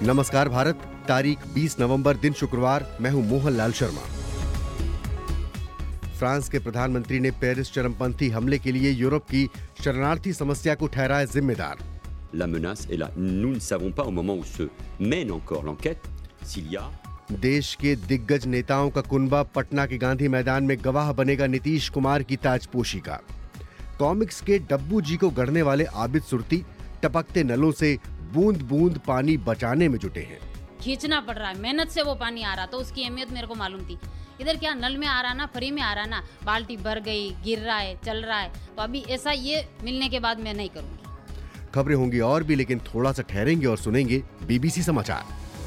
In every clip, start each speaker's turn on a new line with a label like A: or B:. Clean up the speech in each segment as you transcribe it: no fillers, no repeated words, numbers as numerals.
A: नमस्कार भारत, तारीख 20 नवंबर दिन शुक्रवार। मैं हूं मोहनलाल शर्मा। फ्रांस के प्रधानमंत्री ने पेरिस चरमपंथी हमले के लिए यूरोप की शरणार्थी समस्या को ठहराया जिम्मेदार।
B: La menace est là. Nous ne savons pas au moment où se mène encore l'enquête s'il y a
A: देश के दिग्गज नेताओं का कुनबा पटना के गांधी मैदान में गवाह बनेगा नीतीश कुमार की ताजपोशी का। कॉमिक्स के डब्बू जी को गढ़ने वाले आबिद सुरती टपकते नलों से बूंद बूंद पानी बचाने में जुटे हैं।
C: खींचना पड़ रहा है, मेहनत से वो पानी आ रहा, तो उसकी अहमियत मेरे को मालूम थी। इधर क्या नल में आ रहा ना, फ्री में आ रहा ना, बाल्टी भर गई, गिर रहा है, चल रहा है, तो अभी ऐसा ये मिलने के बाद मैं नहीं करूंगी।
A: खबरें होंगी और भी, लेकिन थोड़ा सा ठहरेंगे और सुनेंगे बीबीसी समाचार।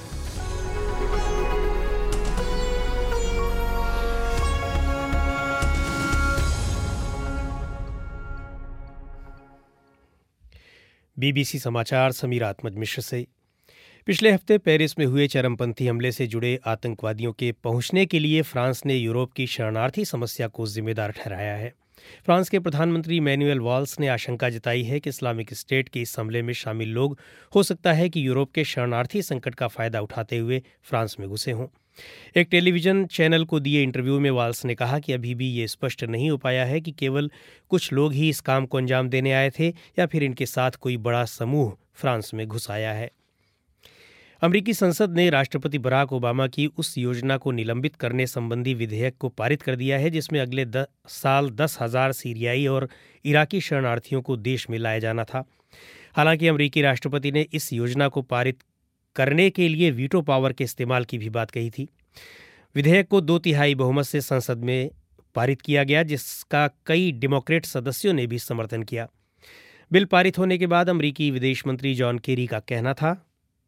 D: बीबीसी समाचार समीर आत्मज मिश्र से। पिछले हफ्ते पेरिस में हुए चरमपंथी हमले से जुड़े आतंकवादियों के पहुंचने के लिए फ्रांस ने यूरोप की शरणार्थी समस्या को जिम्मेदार ठहराया है। फ्रांस के प्रधानमंत्री मैनुएल वॉल्स ने आशंका जताई है कि इस्लामिक स्टेट के इस हमले में शामिल लोग हो सकता है कि यूरोप के शरणार्थी संकट का फायदा उठाते हुए फ्रांस में घुसे हों। एक टेलीविजन चैनल को दिए इंटरव्यू में वॉल्स ने कहा कि अभी भी ये स्पष्ट नहीं हो पाया है कि केवल कुछ लोग ही इस काम को अंजाम देने आए थे या फिर इनके साथ कोई बड़ा समूह फ्रांस में घुस आया है। अमेरिकी संसद ने राष्ट्रपति बराक ओबामा की उस योजना को निलंबित करने संबंधी विधेयक को पारित कर दिया है जिसमें अगले साल 10,000 सीरियाई और इराकी शरणार्थियों को देश में लाया जाना था। हालांकि अमेरिकी राष्ट्रपति ने इस योजना को पारित करने के लिए वीटो पावर के इस्तेमाल की भी बात कही थी। विधेयक को 2/3 बहुमत से संसद में पारित किया गया, जिसका कई डेमोक्रेट सदस्यों ने भी समर्थन किया। बिल पारित होने के बाद अमेरिकी विदेश मंत्री जॉन केरी का कहना था,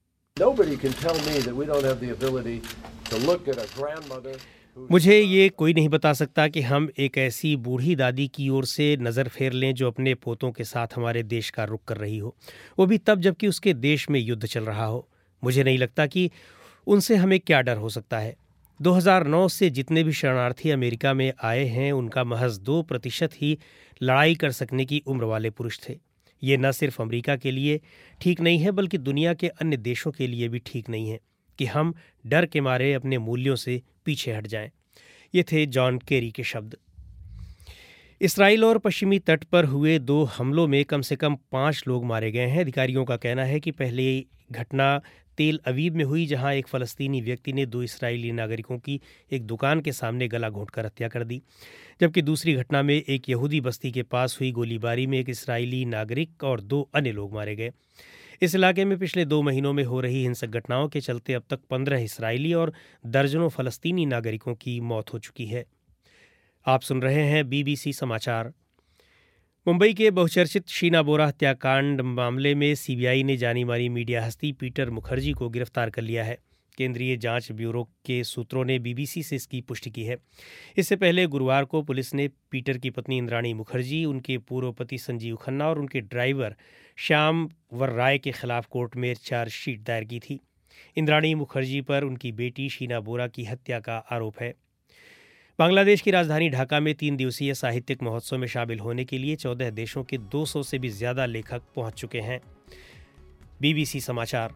D: मुझे ये कोई नहीं बता सकता कि हम एक ऐसी बूढ़ी दादी की ओर से नज़र फेर लें जो अपने पोतों के साथ हमारे देश का रुख कर रही हो, वो भी तब जबकि उसके देश में युद्ध चल रहा हो। मुझे नहीं लगता कि उनसे हमें क्या डर हो सकता है। 2009 से जितने भी शरणार्थी अमेरिका में आए हैं उनका महज 2% ही लड़ाई कर सकने की उम्र वाले पुरुष थे। ये न सिर्फ अमेरिका के लिए ठीक नहीं है बल्कि दुनिया के अन्य देशों के लिए भी ठीक नहीं है कि हम डर के मारे अपने मूल्यों से पीछे हट जाएं। ये थे जॉन केरी के शब्द। इसराइल और पश्चिमी तट पर हुए 2 हमलों में कम से कम 5 लोग मारे गए हैं। अधिकारियों का कहना है कि पहली घटना तेल अवीव में हुई, जहां एक फ़लस्तीनी व्यक्ति ने 2 इस्राएली नागरिकों की एक दुकान के सामने गला घोंटकर हत्या कर दी, जबकि दूसरी घटना में एक यहूदी बस्ती के पास हुई गोलीबारी में एक इस्राएली नागरिक और 2 अन्य लोग मारे गए। इस इलाके में पिछले 2 महीनों में हो रही हिंसक घटनाओं के चलते अब तक 15 इस्राएली और दर्जनों फ़लस्तीनी नागरिकों की मौत हो चुकी है। आप सुन रहे हैं बीबीसी समाचार। मुंबई के बहुचर्चित शीना बोरा हत्याकांड मामले में सीबीआई ने जानी मानी मीडिया हस्ती पीटर मुखर्जी को गिरफ्तार कर लिया है। केंद्रीय जांच ब्यूरो के सूत्रों ने बीबीसी से इसकी पुष्टि की है। इससे पहले गुरुवार को पुलिस ने पीटर की पत्नी इंद्राणी मुखर्जी, उनके पूर्व पति संजीव खन्ना और उनके ड्राइवर श्याम वर राय के खिलाफ कोर्ट में चार्जशीट दायर की थी। इंद्राणी मुखर्जी पर उनकी बेटी शीना बोरा की हत्या का आरोप है। बांग्लादेश की राजधानी ढाका में 3 दिवसीय साहित्यिक महोत्सव में शामिल होने के लिए 14 देशों के 200 से भी ज्यादा लेखक पहुंच चुके हैं। बीबीसी समाचार।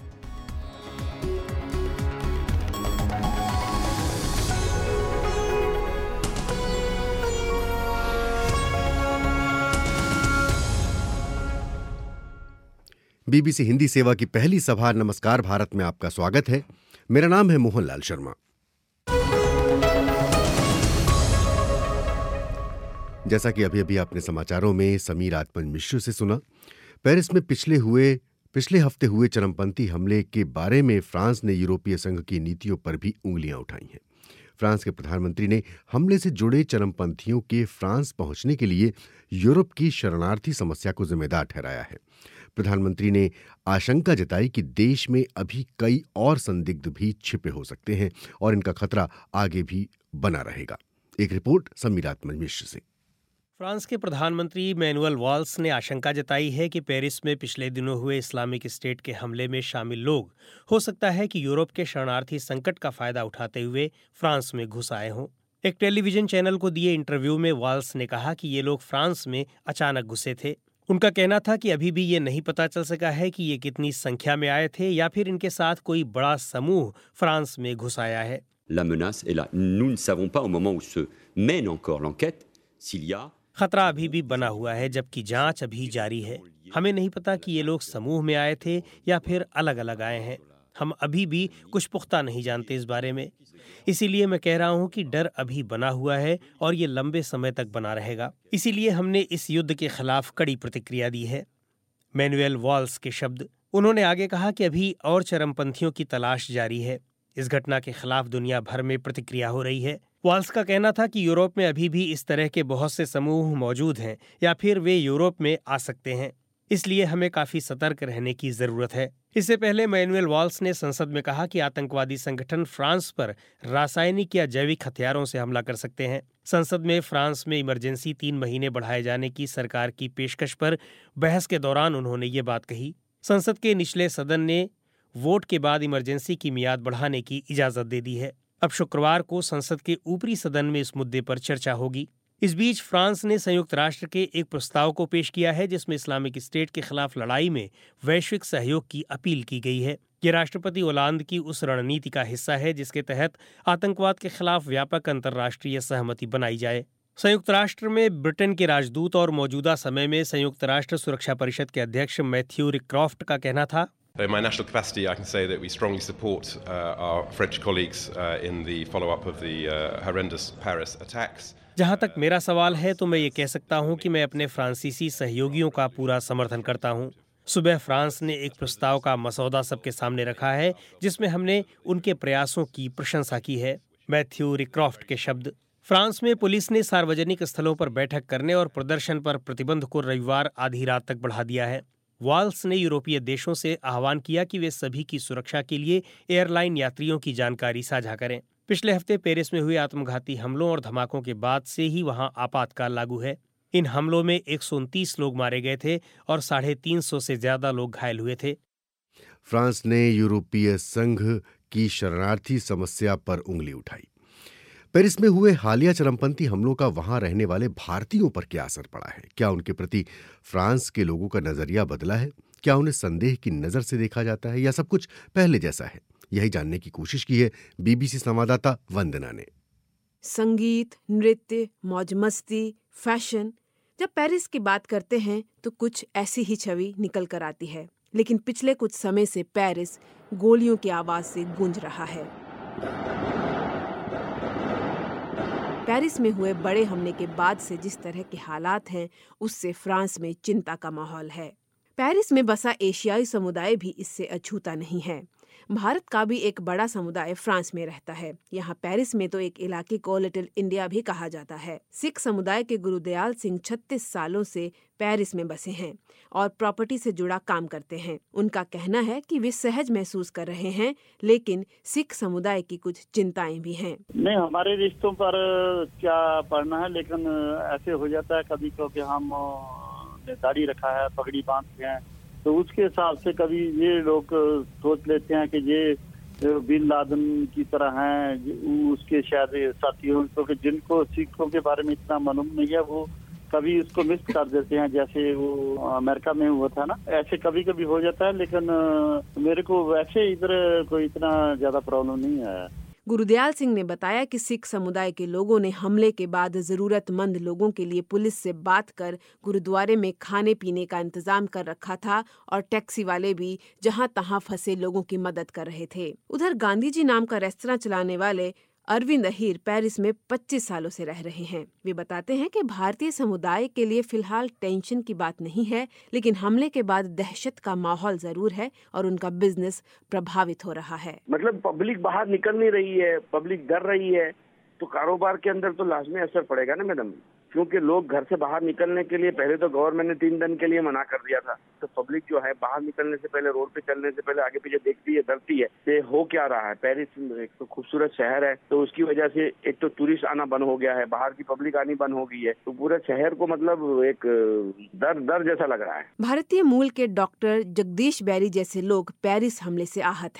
A: बीबीसी हिंदी सेवा की पहली सभा नमस्कार भारत में आपका स्वागत है। मेरा नाम है मोहनलाल शर्मा। जैसा कि अभी आपने समाचारों में समीर आत्मज मिश्र से सुना, पेरिस में पिछले हफ्ते हुए चरमपंथी हमले के बारे में फ्रांस ने यूरोपीय संघ की नीतियों पर भी उंगलियां उठाई हैं। फ्रांस के प्रधानमंत्री ने हमले से जुड़े चरमपंथियों के फ्रांस पहुंचने के लिए यूरोप की शरणार्थी समस्या को जिम्मेदार ठहराया है। प्रधानमंत्री ने आशंका जताई कि देश में अभी कई और संदिग्ध भी छिपे हो सकते हैं और इनका खतरा आगे भी बना रहेगा। एक रिपोर्ट समीर आत्मज मिश्र से।
D: फ्रांस के प्रधानमंत्री मैनुएल वॉल्स ने आशंका जताई है कि पेरिस में पिछले दिनों हुए इस्लामिक स्टेट के हमले में शामिल लोग हो सकता है कि यूरोप के शरणार्थी संकट का फायदा उठाते हुए फ्रांस में घुस आए हों। एक टेलीविजन चैनल को दिए इंटरव्यू में वॉल्स ने कहा कि ये लोग फ्रांस में अचानक घुसे थे। उनका कहना था कि अभी भी ये नहीं पता चल सका है कि ये कितनी संख्या में आए थे या फिर इनके साथ कोई बड़ा समूह फ्रांस में घुस आया है।
B: La menace est là. Nous ne savons pas au moment où se mène encore l'enquête s'il y a
D: खतरा अभी भी बना हुआ है जबकि जांच अभी जारी है। हमें नहीं पता कि ये लोग समूह में आए थे या फिर अलग अलग आए हैं। हम अभी भी कुछ पुख्ता नहीं जानते इस बारे में। इसीलिए मैं कह रहा हूं कि डर अभी बना हुआ है और ये लंबे समय तक बना रहेगा। इसीलिए हमने इस युद्ध के खिलाफ कड़ी प्रतिक्रिया दी है। मैनुएल वॉल्स के शब्द। उन्होंने आगे कहा कि अभी और चरमपंथियों की तलाश जारी है। इस घटना के खिलाफ दुनिया भर में प्रतिक्रिया हो रही है। वॉल्स का कहना था कि यूरोप में अभी भी इस तरह के बहुत से समूह मौजूद हैं या फिर वे यूरोप में आ सकते हैं। इसलिए हमें काफी सतर्क रहने की जरूरत है। इससे पहले मैनुएल वॉल्स ने संसद में कहा कि आतंकवादी संगठन फ्रांस पर रासायनिक या जैविक हथियारों से हमला कर सकते हैं। संसद में फ्रांस में इमरजेंसी 3 महीने बढ़ाए जाने की सरकार की पेशकश पर बहस के दौरान उन्होंने ये बात कही। संसद के निचले सदन ने वोट के बाद इमरजेंसी की मियाद बढ़ाने की इजाजत दे दी है। अब शुक्रवार को संसद के ऊपरी सदन में इस मुद्दे पर चर्चा होगी। इस बीच फ्रांस ने संयुक्त राष्ट्र के एक प्रस्ताव को पेश किया है जिसमें इस्लामिक स्टेट के खिलाफ लड़ाई में वैश्विक सहयोग की अपील की गई है। ये राष्ट्रपति ओलांद की उस रणनीति का हिस्सा है जिसके तहत आतंकवाद के खिलाफ व्यापक अंतर्राष्ट्रीय सहमति बनाई जाए। संयुक्त राष्ट्र में ब्रिटेन के राजदूत और मौजूदा समय में संयुक्त राष्ट्र सुरक्षा परिषद के अध्यक्ष मैथ्यू रिक्रॉफ्ट का कहना था,
E: In my national capacity, I can say that we strongly support our French colleagues in the follow-up of the horrendous Paris attacks.
D: जहां तक मेरा सवाल है तो मैं ये कह सकता हूं कि मैं अपने फ्रांसीसी सहयोगियों का पूरा समर्थन करता हूं। सुबह फ्रांस ने एक प्रस्ताव का मसौदा सबके सामने रखा है जिसमें हमने उनके प्रयासों की प्रशंसा की है। मैथ्यू रिक्रॉफ्ट के शब्द। फ्रांस में पुलिस ने सार्वजनिक स्थलों पर बैठक करने और प्रदर्शन पर प्रतिबंध को रविवार आधी रात तक बढ़ा दिया है। वॉल्स ने यूरोपीय देशों से आह्वान किया कि वे सभी की सुरक्षा के लिए एयरलाइन यात्रियों की जानकारी साझा करें। पिछले हफ्ते पेरिस में हुए आत्मघाती हमलों और धमाकों के बाद से ही वहां आपातकाल लागू है। इन हमलों में 129 लोग मारे गए थे और 350 से ज्यादा लोग घायल हुए थे।
A: फ्रांस ने यूरोपीय संघ की शरणार्थी समस्या पर उंगली उठाई। पेरिस में हुए हालिया चरमपंथी हमलों का वहां रहने वाले भारतीयों पर क्या असर पड़ा है? क्या उनके प्रति फ्रांस के लोगों का नजरिया बदला है? क्या उन्हें संदेह की नजर से देखा जाता है या सब कुछ पहले जैसा है? यही जानने की कोशिश की है बीबीसी संवाददाता वंदना ने।
F: संगीत, नृत्य, मौज मस्ती, फैशन, जब पेरिस की बात करते हैं तो कुछ ऐसी ही छवि निकल कर आती है। लेकिन पिछले कुछ समय से पेरिस गोलियों की आवाज से गूंज रहा है। पेरिस में हुए बड़े हमले के बाद से जिस तरह के हालात हैं उससे फ्रांस में चिंता का माहौल है। पेरिस में बसा एशियाई समुदाय भी इससे अछूता नहीं है। भारत का भी एक बड़ा समुदाय फ्रांस में रहता है। यहाँ पेरिस में तो एक इलाके को लिटिल इंडिया भी कहा जाता है। सिख समुदाय के गुरुदयाल सिंह 36 सालों से पेरिस में बसे हैं और प्रॉपर्टी से जुड़ा काम करते हैं। उनका कहना है कि वे सहज महसूस कर रहे हैं, लेकिन सिख समुदाय की कुछ चिंताएं भी हैं।
G: नहीं, हमारे रिश्तों पर क्या पड़ना है, लेकिन ऐसे हो जाता है कभी क्योंकि हम दाढ़ी रखा है, पगड़ी बांधते हैं, तो उसके हिसाब से कभी ये लोग सोच लेते हैं कि ये बिन लादेन की तरह हैं, उसके शायद साथियों, क्योंकि जिनको सिखों के बारे में इतना मालूम नहीं है वो कभी उसको मिस कर देते हैं, जैसे वो अमेरिका में हुआ था ना, ऐसे कभी कभी हो जाता है। लेकिन मेरे को वैसे इधर कोई इतना ज्यादा प्रॉब्लम नहीं है।
F: गुरुदयाल सिंह ने बताया कि सिख समुदाय के लोगों ने हमले के बाद जरूरतमंद लोगों के लिए पुलिस से बात कर गुरुद्वारे में खाने पीने का इंतजाम कर रखा था और टैक्सी वाले भी जहां तहां फंसे लोगों की मदद कर रहे थे। उधर गांधी जी नाम का रेस्तरां चलाने वाले अरविंद अहीर पेरिस में 25 सालों से रह रहे हैं। वे बताते हैं कि भारतीय समुदाय के लिए फिलहाल टेंशन की बात नहीं है, लेकिन हमले के बाद दहशत का माहौल जरूर है और उनका बिजनेस प्रभावित हो रहा है।
H: मतलब पब्लिक बाहर निकल नहीं रही है, पब्लिक डर रही है, तो कारोबार के अंदर तो लाजमी असर पड़ेगा ना मैडम, क्योंकि लोग घर से बाहर निकलने के लिए पहले तो गवर्नमेंट ने 3 दिन के लिए मना कर दिया था, तो पब्लिक जो है बाहर निकलने से पहले, रोड पे चलने से पहले आगे पीछे देखती है, डरती है कि हो क्या रहा है। पेरिस एक तो खूबसूरत शहर है, तो उसकी वजह से एक तो टूरिस्ट आना बंद हो गया है, बाहर की पब्लिक आनी बंद हो गई है, तो पूरे शहर को मतलब एक डर जैसा लग रहा है।
F: भारतीय मूल के डॉक्टर जगदीश बैरी जैसे लोग पेरिस हमले से आहत हैं।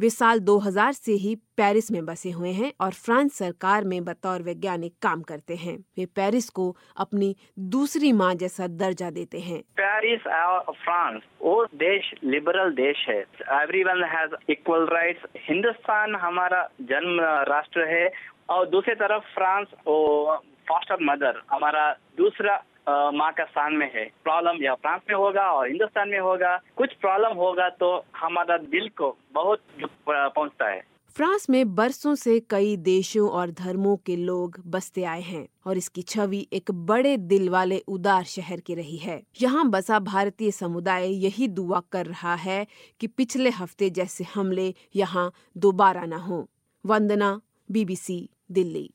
F: वे साल 2000 से ही पेरिस में बसे हुए हैं और फ्रांस सरकार में बतौर वैज्ञानिक काम करते हैं। वे पेरिस को अपनी दूसरी माँ जैसा दर्जा देते हैं।
I: पेरिस और फ्रांस वो देश लिबरल देश है। Everyone has equal rights. Hindustan हमारा जन्म राष्ट्र है और दूसरी तरफ फ्रांस वो फॉस्टर मदर हमारा दूसरा माँ का स्थान में है। प्रॉब्लम या फ्रांस में होगा और हिंदुस्तान में होगा, कुछ प्रॉब्लम होगा तो हमारा दिल को बहुत दुख पहुँचता है।
F: फ्रांस में बरसों से कई देशों और धर्मों के लोग बसते आए हैं और इसकी छवि एक बड़े दिल वाले उदार शहर की रही है। यहाँ बसा भारतीय समुदाय यही दुआ कर रहा है कि पिछले हफ्ते जैसे हमले यहाँ दोबारा न हो। वंदना, BBC, दिल्ली।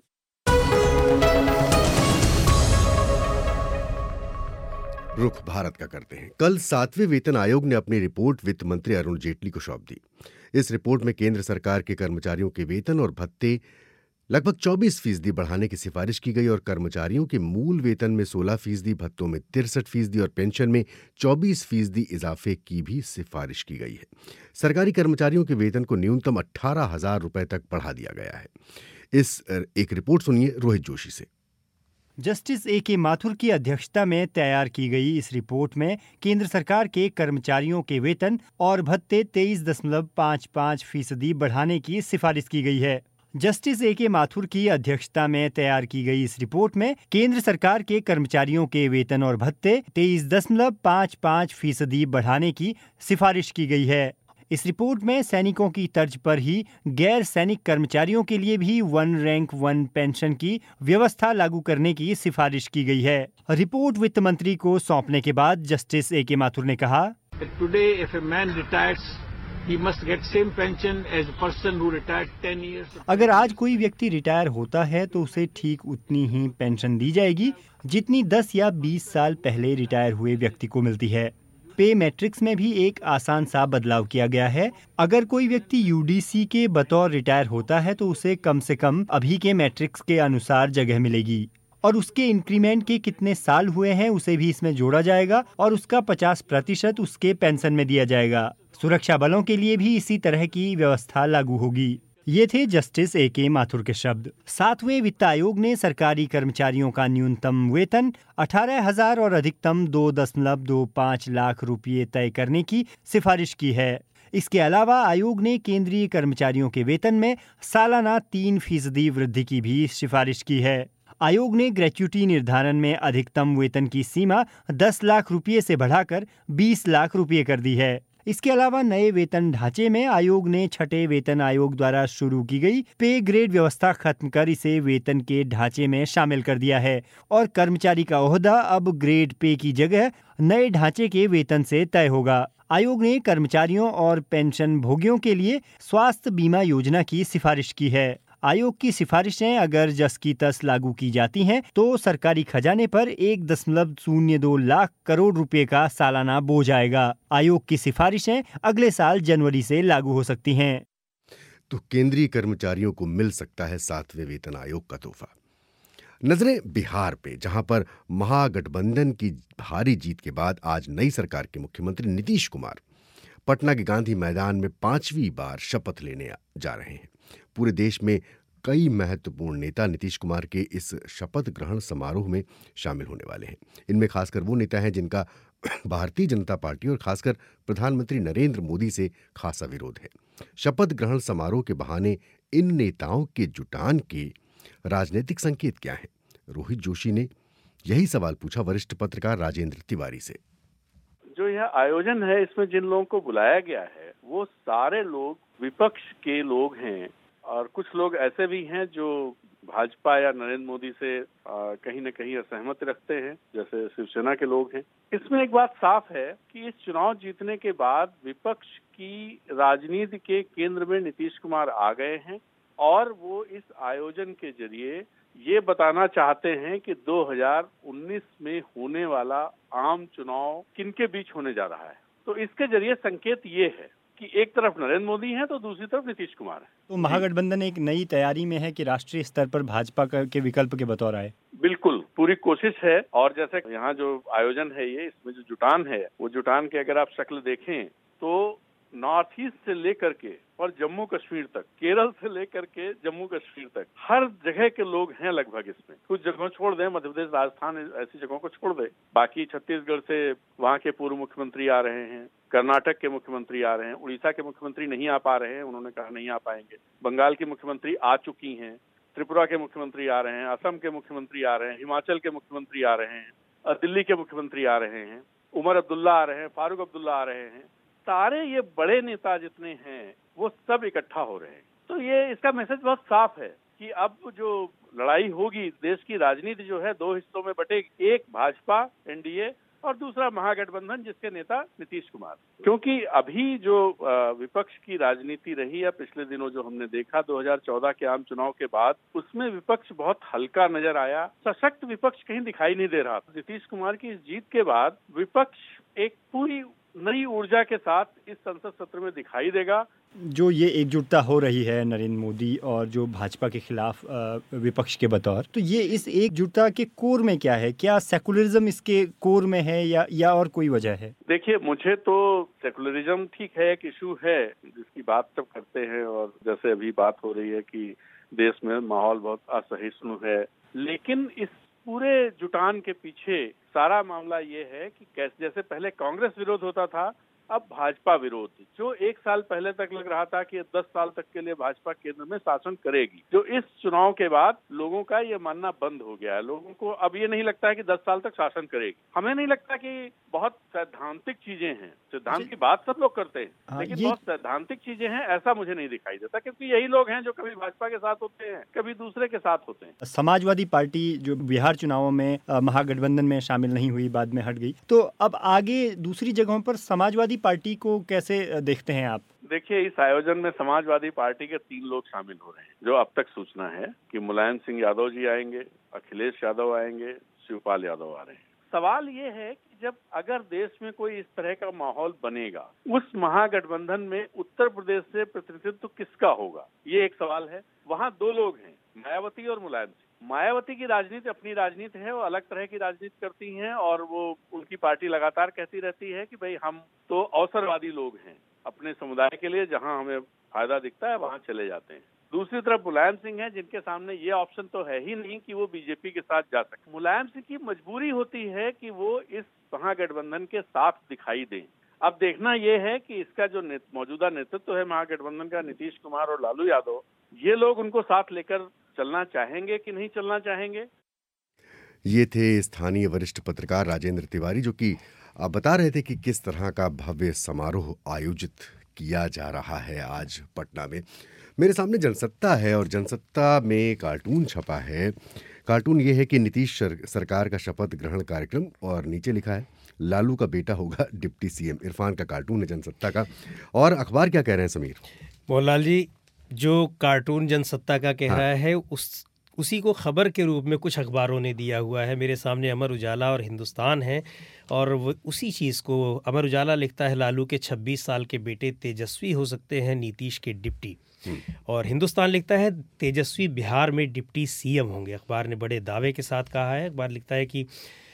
A: रुख भारत का करते हैं। कल 7वें वेतन आयोग ने अपनी रिपोर्ट वित्त मंत्री अरुण जेटली को सौंप दी। इस रिपोर्ट में केंद्र सरकार के कर्मचारियों के वेतन और भत्ते लगभग 24% बढ़ाने की सिफारिश की गई और कर्मचारियों के मूल वेतन में 16%, भत्तों में 63% और पेंशन में 24% इजाफे की भी सिफारिश की गई है। सरकारी कर्मचारियों के वेतन को न्यूनतम 18,000 रुपए तक बढ़ा दिया गया है। इस एक रिपोर्ट सुनिए रोहित जोशी से।
J: Justice A.K. माथुर की अध्यक्षता में तैयार की गई इस रिपोर्ट में केंद्र सरकार के कर्मचारियों के वेतन और भत्ते 23.55% बढ़ाने की सिफारिश की गई है। Justice A.K. माथुर की अध्यक्षता में तैयार की गई इस रिपोर्ट में केंद्र सरकार के कर्मचारियों के वेतन और भत्ते 23.55% बढ़ाने की सिफारिश की गई है। इस रिपोर्ट में सैनिकों की तर्ज पर ही गैर सैनिक कर्मचारियों के लिए भी 1 रैंक 1 पेंशन की व्यवस्था लागू करने की सिफारिश की गई है। रिपोर्ट वित्त मंत्री को सौंपने के बाद जस्टिस A.K. माथुर ने कहा,
K: Today, if a man retires, he must get same pension as a person who retired 10 years.
J: अगर आज कोई व्यक्ति रिटायर होता है तो उसे ठीक उतनी ही पेंशन दी जाएगी जितनी 10 या 20 साल पहले रिटायर हुए व्यक्ति को मिलती है। पे मैट्रिक्स में भी एक आसान सा बदलाव किया गया है। अगर कोई व्यक्ति UDC के बतौर रिटायर होता है तो उसे कम से कम अभी के मैट्रिक्स के अनुसार जगह मिलेगी और उसके इंक्रीमेंट के कितने साल हुए हैं उसे भी इसमें जोड़ा जाएगा और उसका 50% उसके पेंशन में दिया जाएगा। सुरक्षा बलों के लिए भी इसी तरह की व्यवस्था लागू होगी। ये थे जस्टिस A.K. माथुर के शब्द। 7वें वित्त आयोग ने सरकारी कर्मचारियों का न्यूनतम वेतन 18,000 और अधिकतम 2.25 लाख रुपये तय करने की सिफारिश की है। इसके अलावा आयोग ने केंद्रीय कर्मचारियों के वेतन में सालाना 3% वृद्धि की भी सिफारिश की है। आयोग ने ग्रेच्युटी निर्धारण में अधिकतम वेतन की सीमा 10 लाख रुपये से बढ़ाकर 20 लाख रुपये कर दी है। इसके अलावा नए वेतन ढांचे में आयोग ने 6ठे वेतन आयोग द्वारा शुरू की गई पे ग्रेड व्यवस्था खत्म कर इसे वेतन के ढांचे में शामिल कर दिया है और कर्मचारी का ओहदा अब ग्रेड पे की जगह नए ढांचे के वेतन से तय होगा। आयोग ने कर्मचारियों और पेंशन भोगियों के लिए स्वास्थ्य बीमा योजना की सिफारिश की है। आयोग की सिफारिशें अगर जस की तस लागू की जाती हैं तो सरकारी खजाने पर 1.02 लाख करोड़ रुपए का सालाना बोझ आएगा। आयोग की सिफारिशें अगले साल जनवरी से लागू हो सकती हैं।
A: तो केंद्रीय कर्मचारियों को मिल सकता है 7वें वेतन आयोग का तोहफा। नजरें बिहार पे, जहां पर महागठबंधन की भारी जीत के बाद आज नई सरकार के मुख्यमंत्री नीतीश कुमार पटना के गांधी मैदान में 5वीं बार शपथ लेने जा रहे हैं। पूरे देश में कई महत्वपूर्ण नेता नीतीश कुमार के इस शपथ ग्रहण समारोह में शामिल होने वाले हैं। इनमें खासकर वो नेता हैं जिनका भारतीय जनता पार्टी और खासकर प्रधानमंत्री नरेंद्र मोदी से खासा विरोध है। शपथ ग्रहण समारोह के बहाने इन नेताओं के जुटान के राजनीतिक संकेत क्या हैं? रोहित जोशी ने यही सवाल पूछा वरिष्ठ पत्रकार राजेंद्र तिवारी से।
L: जो यह आयोजन है इसमें जिन लोगों को बुलाया गया है वो सारे लोग विपक्ष के लोग हैं और कुछ लोग ऐसे भी हैं जो भाजपा या नरेंद्र मोदी से कहीं न कहीं असहमत रखते हैं, जैसे शिवसेना के लोग हैं। इसमें एक बात साफ है कि इस चुनाव जीतने के बाद विपक्ष की राजनीति के केंद्र में नीतीश कुमार आ गए हैं और वो इस आयोजन के जरिए ये बताना चाहते हैं कि 2019 में होने वाला आम चुनाव किनके बीच होने जा रहा है। तो इसके जरिए संकेत ये है कि एक तरफ नरेंद्र मोदी हैं तो दूसरी तरफ नीतीश कुमार है।
J: तो महागठबंधन एक नई तैयारी में है कि राष्ट्रीय स्तर पर भाजपा के विकल्प के बतौर आए।
L: बिल्कुल पूरी कोशिश है और जैसे यहाँ जो आयोजन है ये इसमें जो जुटान है वो जुटान के अगर आप शक्ल देखें तो नॉर्थ ईस्ट से लेकर के और जम्मू कश्मीर तक, केरल से लेकर के जम्मू कश्मीर तक, हर जगह के लोग हैं लगभग इसमें। कुछ जगहों छोड़ दें, मध्य प्रदेश, राजस्थान, ऐसी जगहों को छोड़ दें, बाकी छत्तीसगढ़ से वहाँ के पूर्व मुख्यमंत्री आ रहे हैं, कर्नाटक के मुख्यमंत्री आ रहे हैं, उड़ीसा के मुख्यमंत्री नहीं आ पा रहे हैं, उन्होंने कहा नहीं आ पाएंगे, बंगाल की मुख्यमंत्री आ चुकी हैं, त्रिपुरा के मुख्यमंत्री आ रहे हैं, असम के मुख्यमंत्री आ रहे हैं, हिमाचल के मुख्यमंत्री आ रहे हैं, और दिल्ली के मुख्यमंत्री आ रहे हैं, उमर अब्दुल्ला आ रहे हैं, फारूक अब्दुल्ला आ रहे हैं। सारे ये बड़े नेता जितने हैं वो सब इकट्ठा हो रहे हैं। तो ये इसका मैसेज बहुत साफ है कि अब जो लड़ाई होगी, देश की राजनीति जो है दो हिस्सों में बटेगी, एक भाजपा एनडीए और दूसरा महागठबंधन जिसके नेता नीतीश कुमार। क्योंकि अभी जो विपक्ष की राजनीति रही है पिछले दिनों, जो हमने देखा 2014 के आम चुनाव के बाद, उसमें विपक्ष बहुत हल्का नजर आया, सशक्त विपक्ष कहीं दिखाई नहीं दे रहा। नीतीश कुमार की इस जीत के बाद विपक्ष एक पूरी नई ऊर्जा के साथ इस संसद सत्र में दिखाई देगा।
J: जो ये एकजुटता हो रही है नरेंद्र मोदी और जो भाजपा के खिलाफ विपक्ष के बतौर, तो ये इस एकजुटता के कोर में क्या है? क्या सेकुलरिज्म इसके कोर में है या और कोई वजह है?
L: देखिए, मुझे तो सेकुलरिज्म ठीक है, एक इशू है जिसकी बात सब करते हैं, और जैसे अभी बात हो रही है कि देश में माहौल बहुत असहिष्णु है, लेकिन इस पूरे जुटान के पीछे सारा मामला ये है कि कैसे, जैसे पहले कांग्रेस विरोध होता था, अब भाजपा विरोध, जो एक साल पहले तक लग रहा था कि 10 साल तक के लिए भाजपा केंद्र में शासन करेगी, जो इस चुनाव के बाद लोगों का ये मानना बंद हो गया है। लोगों को अब ये नहीं लगता है कि 10 साल तक शासन करेगी। हमें नहीं लगता कि बहुत सैद्धांतिक चीजें हैं, सिद्धांत की बात सब लोग करते हैं, लेकिन बहुत सैद्धांतिक चीजें हैं ऐसा मुझे नहीं दिखाई देता, क्योंकि यही लोग हैं जो कभी भाजपा के साथ होते हैं, कभी दूसरे के साथ होते हैं।
J: समाजवादी पार्टी जो बिहार चुनावों में महागठबंधन में शामिल नहीं हुई, बाद में हट गई, तो अब आगे दूसरी जगहों पर समाजवादी पार्टी को कैसे देखते हैं आप?
L: देखिए, इस आयोजन में समाजवादी पार्टी के 3 लोग शामिल हो रहे हैं, जो अब तक सूचना है कि मुलायम सिंह यादव जी आएंगे, अखिलेश यादव आएंगे, शिवपाल यादव आ रहे हैं। सवाल ये है कि जब अगर देश में कोई इस तरह का माहौल बनेगा, उस महागठबंधन में उत्तर प्रदेश से प्रतिनिधित्व किसका होगा, ये एक सवाल है। वहाँ 2 लोग हैं, मायावती और मुलायम सिंह। मायावती की राजनीति अपनी राजनीति है, वो अलग तरह की राजनीति करती हैं, और वो उनकी पार्टी लगातार कहती रहती है कि भाई हम तो अवसरवादी लोग हैं, अपने समुदाय के लिए जहां हमें फायदा दिखता है वहां चले जाते हैं। दूसरी तरफ मुलायम सिंह है, जिनके सामने ये ऑप्शन तो है ही नहीं कि वो बीजेपी के साथ जा सके। मुलायम सिंह की मजबूरी होती है कि वो इस महागठबंधन के साथ दिखाई दें। अब देखना यह है कि इसका जो मौजूदा नेतृत्व है महागठबंधन का, नीतीश कुमार और लालू यादव, ये लोग उनको साथ लेकर चलना चाहेंगे कि नहीं चलना चाहेंगे।
A: ये थे स्थानीय वरिष्ठ पत्रकार राजेंद्र तिवारी, जो कि बता रहे थे कि किस तरह का भव्य समारोह आयोजित किया जा रहा है आज पटना में। मेरे सामने जनसत्ता है और जनसत्ता में कार्टून छपा है। कार्टून ये है कि नीतीश सरकार का शपथ ग्रहण कार्यक्रम, और नीचे लिखा है लालू का बेटा होगा डिप्टी सीएम। इरफान का कार्टून है जनसत्ता का। और अखबार क्या कह रहे हैं समीर?
D: मोहनलाल जी, जो कार्टून जनसत्ता का कह रहा है उसी को खबर के रूप में कुछ अखबारों ने दिया हुआ है। मेरे सामने अमर उजाला और हिंदुस्तान है, और वो उसी चीज़ को अमर उजाला लिखता है, लालू के 26 साल के बेटे तेजस्वी हो सकते हैं नीतीश के डिप्टी, और हिंदुस्तान लिखता है तेजस्वी बिहार में डिप्टी सीएम होंगे। अखबार ने बड़े दावे के साथ कहा है। अखबार लिखता है कि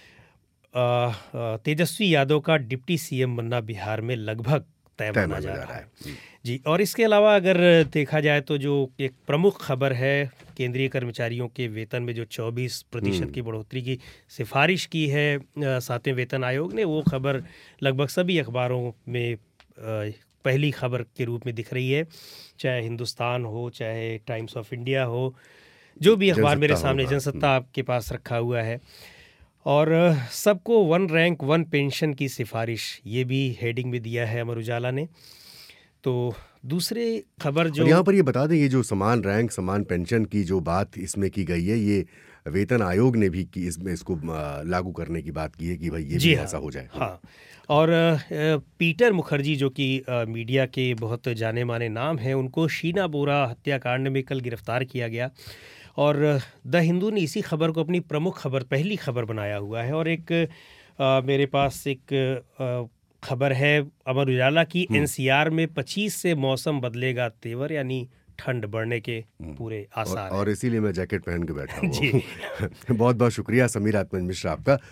D: तेजस्वी यादव का डिप्टी सीएम बनना बिहार में लगभग तय माना जा रहा है जी। और इसके अलावा अगर देखा जाए तो जो एक प्रमुख खबर है, केंद्रीय कर्मचारियों के वेतन में जो 24% की बढ़ोतरी की सिफारिश की है 7वें वेतन आयोग ने, वो खबर लगभग सभी अखबारों में पहली खबर के रूप में दिख रही है। चाहे हिंदुस्तान हो, चाहे टाइम्स ऑफ इंडिया हो, जो भी अखबार मेरे सामने, जनसत्ता आपके पास रखा हुआ है। और सबको 1 रैंक 1 पेंशन की सिफारिश, ये भी हेडिंग में दिया है अमर उजाला ने। तो दूसरे खबर जो
A: यहाँ पर ये बता दें, ये जो समान रैंक समान पेंशन की जो बात इसमें की गई है, ये वेतन आयोग ने भी की इसमें इसको लागू करने की बात की है कि भाई ये भी ऐसा हो जाए।
D: हाँ, और पीटर मुखर्जी जो कि मीडिया के बहुत जाने माने नाम हैं, उनको शीना बोरा हत्याकांड में कल गिरफ्तार किया गया, और द हिंदू ने इसी खबर को अपनी प्रमुख खबर, पहली खबर बनाया हुआ है। और एक मेरे पास एक खबर है अमर उजाला की, एनसीआर में 25 से मौसम बदलेगा तेवर, यानी ठंड बढ़ने के पूरे आसार
A: और इसीलिए मैं जैकेट पहन के बैठा हूँ। जी बहुत बहुत शुक्रिया समीर आत्मज मिश्रा आपका।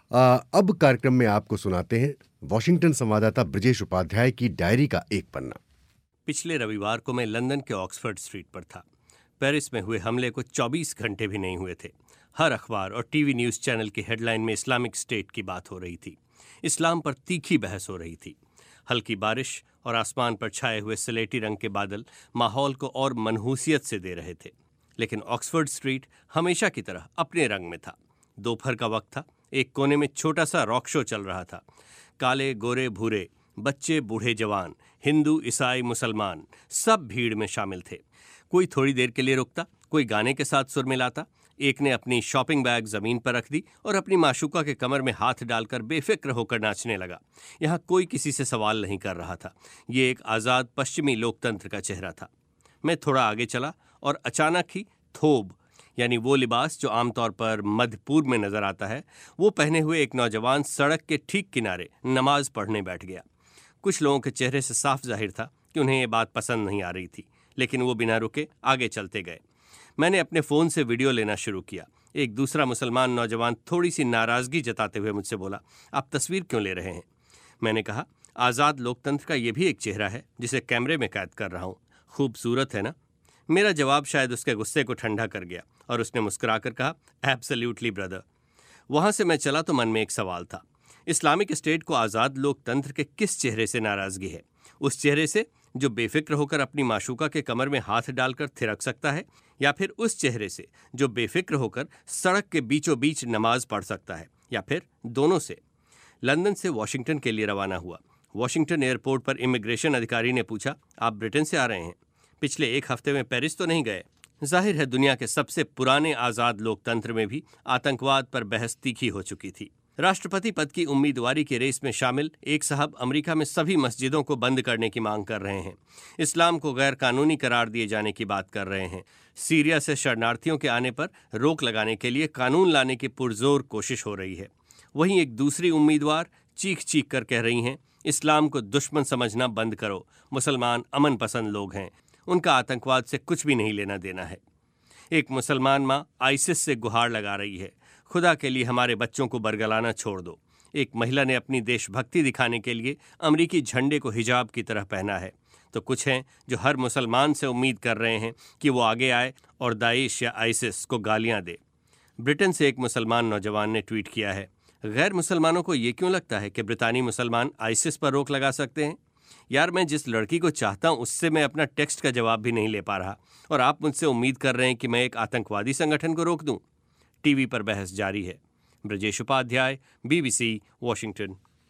A: अब कार्यक्रम में आपको सुनाते हैं वॉशिंगटन संवाददाता ब्रजेश उपाध्याय की डायरी का एक पन्ना।
D: पिछले रविवार को मैं लंदन के ऑक्सफोर्ड स्ट्रीट पर था। पेरिस में हुए हमले को 24 घंटे भी नहीं हुए थे। हर अखबार और टीवी न्यूज़ चैनल की हेडलाइन में इस्लामिक स्टेट की बात हो रही थी। इस्लाम पर तीखी बहस हो रही थी। हल्की बारिश और आसमान पर छाए हुए स्लेटी रंग के बादल माहौल को और मनहूसियत से दे रहे थे। लेकिन ऑक्सफोर्ड स्ट्रीट हमेशा की तरह अपने रंग में था। दोपहर का वक्त था। एक कोने में छोटा सा रॉक शो चल रहा था। काले गोरे भूरे, बच्चे बूढ़े जवान, हिंदू ईसाई मुसलमान सब भीड़ में शामिल थे। कोई थोड़ी देर के लिए रुकता, कोई गाने के साथ सुर मिलाता। एक ने अपनी शॉपिंग बैग जमीन पर रख दी और अपनी माशूका के कमर में हाथ डालकर बेफिक्र होकर नाचने लगा। यहाँ कोई किसी से सवाल नहीं कर रहा था। ये एक आज़ाद पश्चिमी लोकतंत्र का चेहरा था। मैं थोड़ा आगे चला और अचानक ही थोब यानी वो लिबास जो आमतौर पर मध्य पूर्व में नजर आता है, वो पहने हुए एक नौजवान सड़क के ठीक किनारे नमाज पढ़ने बैठ गया। कुछ लोगों के चेहरे से साफ जाहिर था कि उन्हें ये बात पसंद नहीं आ रही थी, लेकिन वो बिना रुके आगे चलते गए। मैंने अपने फ़ोन से वीडियो लेना शुरू किया। एक दूसरा मुसलमान नौजवान थोड़ी सी नाराज़गी जताते हुए मुझसे बोला, आप तस्वीर क्यों ले रहे हैं? मैंने कहा, आज़ाद लोकतंत्र का ये भी एक चेहरा है जिसे कैमरे में कैद कर रहा हूँ। खूबसूरत है ना? मेरा जवाब शायद उसके गुस्से को ठंडा कर गया और उसने मुस्कुराकर कहा, एब्सोल्युटली ब्रदर। वहाँ से मैं चला तो मन में एक सवाल था। इस्लामिक स्टेट को आज़ाद लोकतंत्र के किस चेहरे से नाराज़गी है? उस चेहरे से जो बेफिक्र होकर अपनी माशूका के कमर में हाथ डालकर थिरक सकता है, या फिर उस चेहरे से जो बेफिक्र होकर सड़क के बीचों बीच नमाज पढ़ सकता है, या फिर दोनों से? लंदन से वॉशिंगटन के लिए रवाना हुआ। वॉशिंगटन एयरपोर्ट पर इमिग्रेशन अधिकारी ने पूछा, आप ब्रिटेन से आ रहे हैं? पिछले एक हफ्ते में पेरिस तो नहीं गए? जाहिर है दुनिया के सबसे पुराने आज़ाद लोकतंत्र में भी आतंकवाद पर बहस तीखी हो चुकी थी। राष्ट्रपति पद की उम्मीदवारी के रेस में शामिल एक साहब अमेरिका में सभी मस्जिदों को बंद करने की मांग कर रहे हैं। इस्लाम को गैर कानूनी करार दिए जाने की बात कर रहे हैं। सीरिया से शरणार्थियों के आने पर रोक लगाने के लिए कानून लाने की पुरजोर कोशिश हो रही है। वहीं एक दूसरी उम्मीदवार चीख चीख कर कह रही हैं, इस्लाम को दुश्मन समझना बंद करो, मुसलमान अमन पसंद लोग हैं, उनका आतंकवाद से कुछ भी नहीं लेना देना है। एक मुसलमान माँ आईसिस से गुहार लगा रही है, खुदा के लिए हमारे बच्चों को बरगलाना छोड़ दो। एक महिला ने अपनी देशभक्ति दिखाने के लिए अमेरिकी झंडे को हिजाब की तरह पहना है। तो कुछ हैं जो हर मुसलमान से उम्मीद कर रहे हैं कि वो आगे आए और दाइश या आईसिस को गालियां दे। ब्रिटेन से एक मुसलमान नौजवान ने ट्वीट किया है, गैर मुसलमानों को ये क्यों लगता है कि ब्रितानी मुसलमान आईसिस पर रोक लगा सकते हैं? यार, मैं जिस लड़की को चाहता हूँ उससे मैं अपना टेक्स्ट का जवाब भी नहीं ले पा रहा, और आप मुझसे उम्मीद कर रहे हैं कि मैं एक आतंकवादी संगठन को रोक दूं? टीवी पर बहस जारी है। Brajesh Upadhyay, BBC, Washington.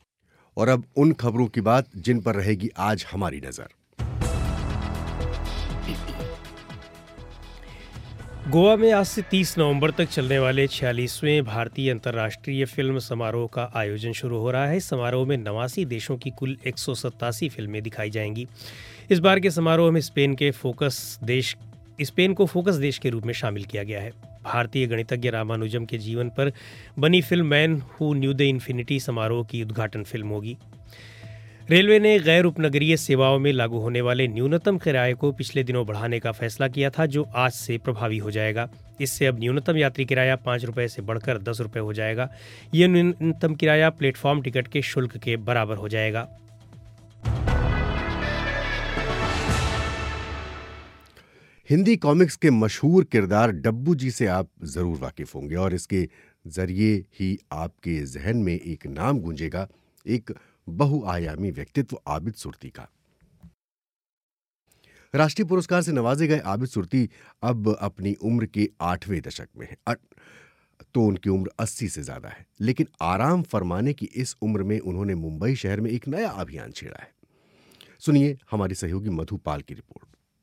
A: और अब उन खबरों की बात जिन पर रहेगी आज हमारी नजर।
D: गोवा में आज से 30 नवंबर तक चलने वाले 46वें भारतीय अंतर्राष्ट्रीय फिल्म समारोह का आयोजन शुरू हो रहा है। समारोह में 89 देशों की कुल 187 फिल्में दिखाई जाएंगी। इस बार के समारोह में स्पेन को फोकस देश के रूप में शामिल किया गया है। भारतीय गणितज्ञ रामानुजम के जीवन पर बनी film man who knew the infinity समारोह की उद्घाटन फिल्म होगी। रेलवे ने गैर उपनगरीय सेवाओं में लागू होने वाले न्यूनतम किराए को पिछले दिनों बढ़ाने का फैसला किया था, जो आज से प्रभावी हो जाएगा। इससे अब न्यूनतम यात्री किराया 5 रुपये से बढ़कर 10 रुपये हो जाएगा। यह न्यूनतम किराया प्लेटफॉर्म टिकट के शुल्क के बराबर हो जाएगा।
A: हिंदी कॉमिक्स के मशहूर किरदार डब्बू जी से आप जरूर वाकिफ होंगे, और इसके जरिए ही आपके जहन में एक नाम गूंजेगा, एक बहुआयामी व्यक्तित्व आबिद सुरती का। राष्ट्रीय पुरस्कार से नवाजे गए आबिद सुरती अब अपनी उम्र के 8वें दशक में हैं। तो उनकी उम्र 80 से ज्यादा है, लेकिन आराम फरमाने की इस उम्र में उन्होंने मुंबई शहर में एक नया अभियान छेड़ा है। सुनिए हमारी सहयोगी मधु पाल की रिपोर्ट।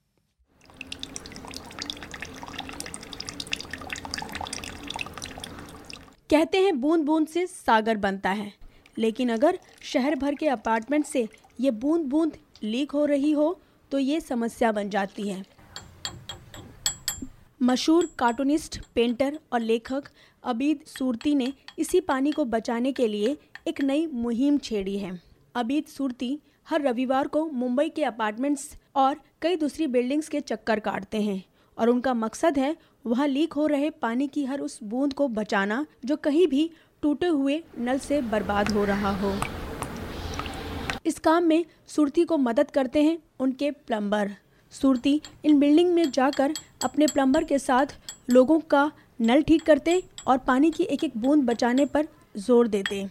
M: कहते हैं बूंद बूंद से सागर बनता है, लेकिन अगर शहर भर के अपार्टमेंट से ये बूंद बूंद लीक हो रही हो तो ये समस्या बन जाती है। मशहूर कार्टूनिस्ट, पेंटर और लेखक आबिद सुरती ने इसी पानी को बचाने के लिए एक नई मुहिम छेड़ी है। आबिद सुरती हर रविवार को मुंबई के अपार्टमेंट्स और कई दूसरी बिल्डिंग्स के चक्कर काटते हैं और उनका मकसद है वहाँ लीक हो रहे पानी की हर उस बूंद को बचाना जो कहीं भी टूटे हुए नल से बर्बाद हो रहा हो। इस काम में सुरती को मदद करते हैं उनके प्लम्बर। सुरती इन बिल्डिंग में जाकर अपने प्लम्बर के साथ लोगों का नल ठीक करते और पानी की एक एक बूंद बचाने पर जोर देते।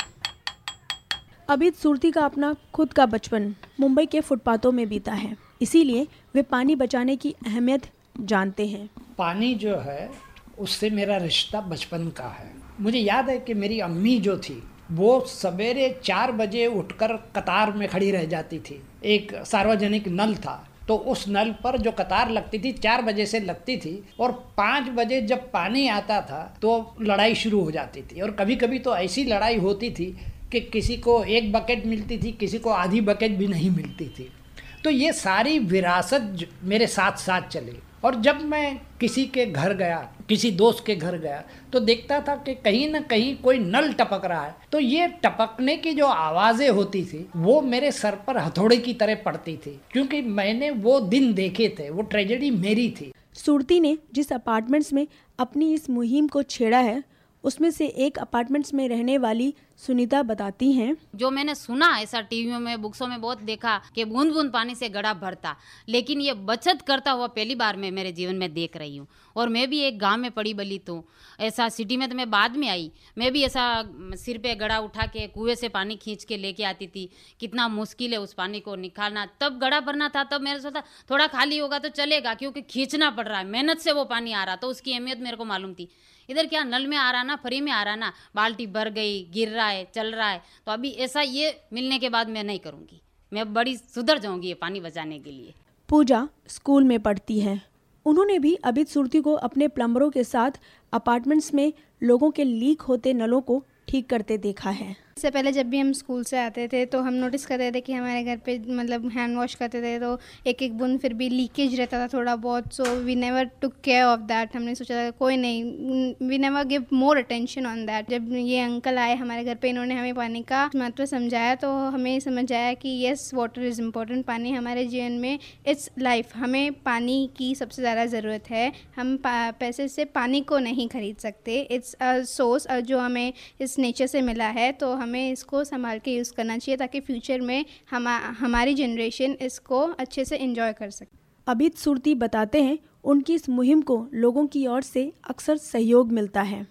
M: अबीद सुरती का अपना खुद का बचपन मुंबई के फुटपाथों में बीता है, इसीलिए वे पानी बचाने की अहमियत जानते हैं।
N: पानी जो है उससे मेरा रिश्ता बचपन का है। मुझे याद है कि मेरी अम्मी जो थी वो सवेरे 4 बजे उठकर कतार में खड़ी रह जाती थी। एक सार्वजनिक नल था तो उस नल पर जो कतार लगती थी 4 बजे से लगती थी और 5 बजे जब पानी आता था तो लड़ाई शुरू हो जाती थी। और कभी कभी तो ऐसी लड़ाई होती थी कि किसी को 1 बकेट मिलती थी, किसी को आधी बकेट भी नहीं मिलती थी। तो ये सारी विरासत मेरे साथ साथ चली। और जब मैं किसी के घर गया, किसी दोस्त के घर गया तो देखता था कि कहीं ना कहीं कोई नल टपक रहा है, तो ये टपकने की जो आवाज़ें होती थी वो मेरे सर पर हथौड़े की तरह पड़ती थी, क्योंकि मैंने वो दिन देखे थे, वो ट्रेजेडी मेरी थी।
M: सुरती ने जिस अपार्टमेंट्स में अपनी इस मुहिम को छेड़ा है उसमें से एक अपार्टमेंट्स में रहने वाली सुनीता बताती हैं।
C: जो मैंने सुना ऐसा टीवियों में, बुक्सों में बहुत देखा कि बूंद बूंद पानी से घड़ा भरता, लेकिन ये बचत करता हुआ पहली बार मैं मेरे जीवन में देख रही हूँ। और मैं भी एक गांव में पड़ी बली, तो ऐसा सिटी में तो मैं बाद में आई, मैं भी ऐसा सिर पे घड़ा उठा के कुएं से पानी खींच के लेके आती थी। कितना मुश्किल है उस पानी को निकालना। तब घड़ा भरना था, तब मेरे सोचा थोड़ा खाली होगा तो चलेगा, क्योंकि खींचना पड़ रहा है, मेहनत से वो पानी आ रहा, तो उसकी अहमियत मेरे को मालूम थी। इधर क्या नल में आ रहा ना, फ्री में आ रहा ना, बाल्टी भर गई, गिर रहा है, चल रहा है। तो अभी ऐसा ये मिलने के बाद मैं नहीं करूँगी, मैं बड़ी सुधर जाऊँगी ये पानी बचाने के लिए।
M: पूजा स्कूल में पढ़ती है। उन्होंने भी अबीद सुरती को अपने प्लम्बरों के साथ अपार्टमेंट्स में लोगों के लीक होते नलों को ठीक करते देखा है।
O: इससे पहले जब भी हम स्कूल से आते थे तो हम नोटिस करते थे कि हमारे घर पे मतलब हैंड वॉश करते थे तो एक एक बूंद फिर भी लीकेज रहता था थोड़ा बहुत। So we never took care of that. हमने सोचा था कोई नहीं, we never give more attention on that. जब ये अंकल आए हमारे घर पे, इन्होंने हमें पानी का महत्व समझाया तो हमें समझ आया कि येस, वाटर इज़ इम्पोर्टेंट। पानी हमारे जीवन में इट्स लाइफ, हमें पानी की सबसे ज़्यादा ज़रूरत है। हम पैसे से पानी को नहीं खरीद सकते। इट्स अ सोर्स जो हमें इस नेचर से मिला है, तो हमें इसको संभाल के यूज़ करना चाहिए ताकि फ्यूचर में हमारी जनरेशन इसको अच्छे से एंजॉय कर सके।
M: अबीद सुरती बताते हैं उनकी इस मुहिम को लोगों की ओर से अक्सर सहयोग मिलता है।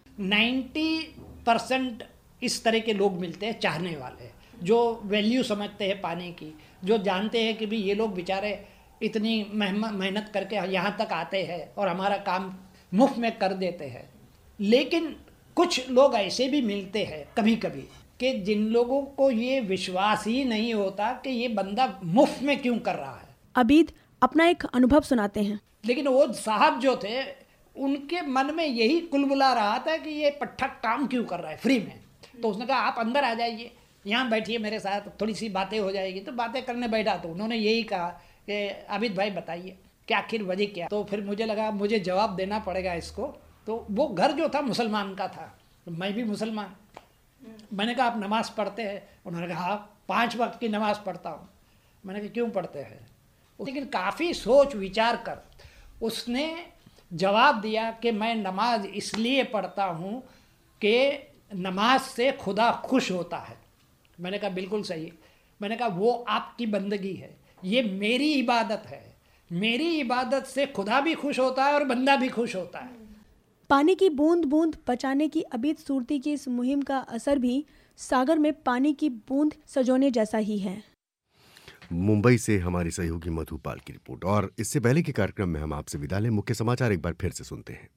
N: 90% इस तरह के लोग मिलते हैं, चाहने वाले जो वैल्यू समझते हैं पानी की, जो जानते हैं कि भी ये लोग बेचारे इतनी मेहनत करके यहाँ तक आते हैं और हमारा काम मुफ्त में कर देते हैं। लेकिन कुछ लोग ऐसे भी मिलते हैं कभी कभी कि जिन लोगों को ये विश्वास ही नहीं होता कि ये बंदा मुफ्त में क्यों कर रहा है।
M: अबीद अपना एक अनुभव सुनाते हैं।
N: लेकिन वो साहब जो थे उनके मन में यही कुलबुला रहा था कि ये पट्ठा काम क्यों कर रहा है फ्री में। तो उसने कहा आप अंदर आ जाइए, यहाँ बैठिए मेरे साथ, थोड़ी सी बातें हो जाएगी। तो बातें करने बैठा तो उन्होंने यही कहा कि अबीद भाई बताइए क्या आखिर वजह क्या। तो फिर मुझे लगा मुझे जवाब देना पड़ेगा इसको। तो वो घर जो था मुसलमान का था, तो मैं भी मुसलमान। मैंने कहा आप नमाज़ पढ़ते हैं? उन्होंने कहा हाँ 5 वक्त की नमाज़ पढ़ता हूँ। मैंने कहा क्यों पढ़ते हैं? लेकिन काफ़ी सोच विचार कर उसने जवाब दिया कि मैं नमाज इसलिए पढ़ता हूँ कि नमाज से खुदा खुश होता है। मैंने कहा बिल्कुल सही। मैंने कहा वो आपकी बंदगी है, ये मेरी इबादत है, मेरी इबादत से खुदा भी खुश होता है और बंदा भी खुश होता है।
M: पानी की बूंद बूंद बचाने की अबीद सुरती की इस मुहिम का असर भी सागर में पानी की बूंद सजोने जैसा ही है।
A: मुंबई से हमारी सहयोगी मधुपाल की रिपोर्ट। और इससे पहले के कार्यक्रम में हम आपसे विदा लें, मुख्य समाचार एक बार फिर से सुनते हैं।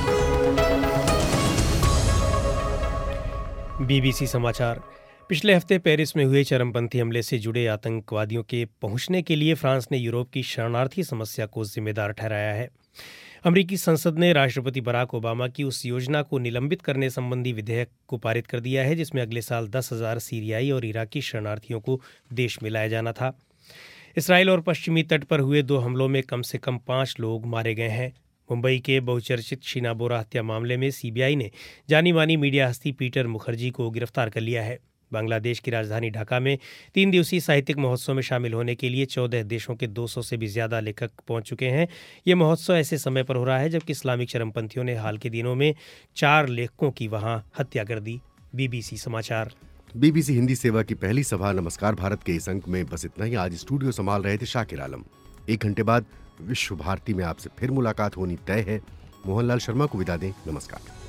D: बीबीसी समाचार। पिछले हफ्ते पेरिस में हुए चरमपंथी हमले से जुड़े आतंकवादियों के पहुंचने के लिए फ्रांस ने यूरोप की शरणार्थी समस्या को जिम्मेदार ठहराया है। अमेरिकी संसद ने राष्ट्रपति बराक ओबामा की उस योजना को निलंबित करने संबंधी विधेयक को पारित कर दिया है जिसमें अगले साल 10,000 सीरियाई और इराकी शरणार्थियों को देश में लाया जाना था। इसराइल और पश्चिमी तट पर हुए 2 हमलों में कम से कम 5 लोग मारे गए हैं। मुंबई के बहुचर्चित शीना बोरा हत्या मामले में सीबीआई ने जानी मानी मीडिया हस्ती पीटर मुखर्जी को गिरफ्तार कर लिया है। बांग्लादेश की राजधानी ढाका में 3 दिवसीय साहित्यिक महोत्सव में शामिल होने के लिए 14 देशों के 200 से भी ज़्यादा लेखक पहुंच चुके हैं। ये महोत्सव ऐसे समय पर हो रहा है जबकि इस्लामिक चरमपंथियों ने हाल के दिनों में 4 लेखकों की वहां हत्या कर दी। BBC समाचार।
A: BBC हिंदी सेवा की पहली सभा नमस्कार भारत के इस अंक में बस इतना ही। आज स्टूडियो संभाल रहे थे शाकिर आलम। 1 घंटे बाद विश्व भारती में आपसे फिर मुलाकात होनी तय है। मोहनलाल शर्मा को विदा दें। नमस्कार।